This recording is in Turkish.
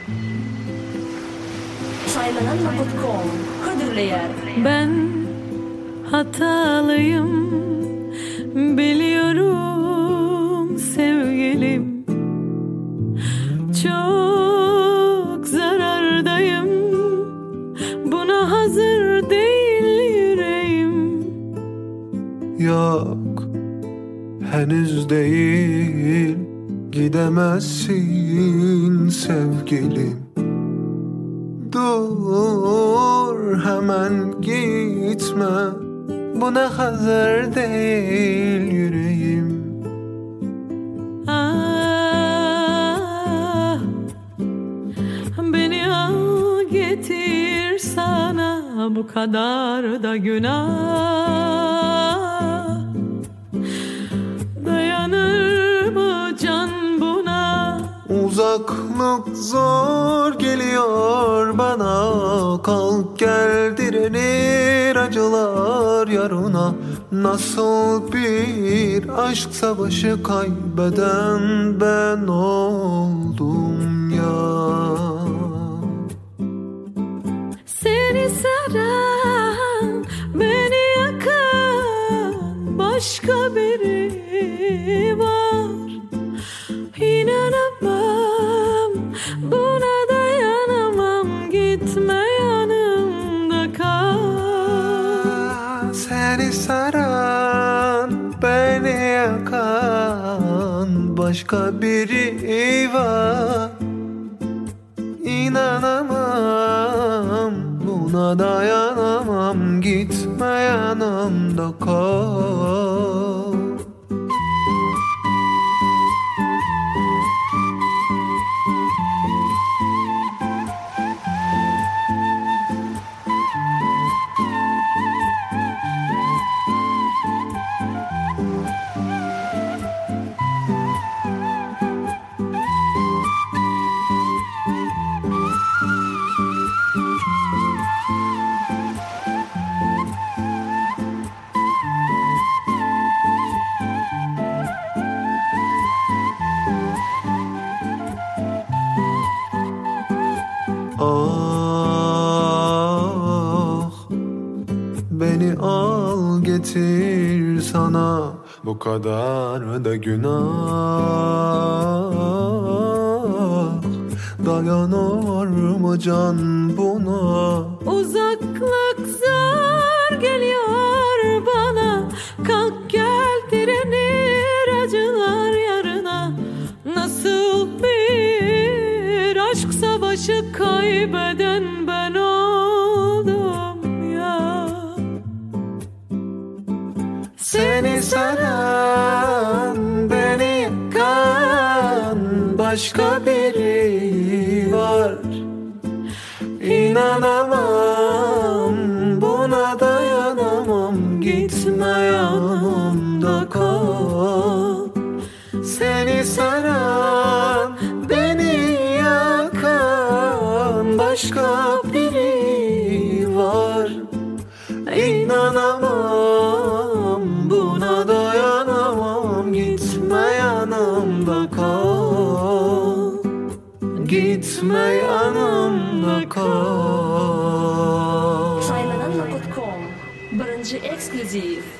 Saylananma.com Hıdırlayer. Ben hatalıyım, biliyorum sevgilim. Çok zarardayım, buna hazır değil yüreğim. Yok, henüz değil, gidemezsin sevgilim. Dur, hemen gitme, buna hazır değil yüreğim. Ah, beni al getir sana, bu kadar da günah. Dayanır mı can buna? Uzaklık zor geliyor bana, kalk gel direnir acılar yarına. Nasıl bir aşk savaşı kaybeden ben oldum ya. Seni saran, beni yakan başka biri var. İnanamam, buna dayanamam, gitme yanımda kal. Seni saran, beni yakan başka biri var. İnanamam, buna dayanamam, gitme yanımda kal. Ah, beni al getir sana, bu kadar da günah. Dayanır mı can buna? Uzaklık zor geliyor bana, kalk gel direnir acılar yarına. Nasıl bir aşk savaşı kaybeden ben oldum ya. Seni saran, beni yakan başka biri var. İnanamam, buna dayanamam, gitme yanımda kal. Seni saran, beni yakan başka biri var. İnanamam, buna dayanamam, gitme yanımda kal. Gitme yanımda kal. Saylananma.com Birinci ekskluziv